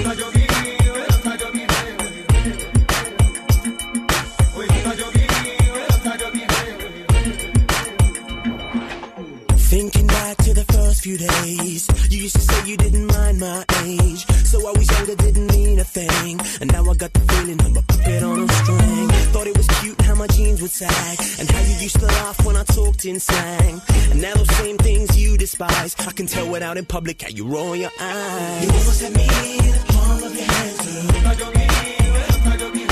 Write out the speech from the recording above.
Thinking back to the first few days, you used to say you didn't mind my age. So I was younger, didn't mean a thing. And now I got the feeling I'm a puppet on a string. Thought it was cute how my jeans would sag, and how you used to laugh when I talked in slang. And now those same things you despise, I can tell it out in public how you roll your eyes. You almost had me in the palm of your hand, girl.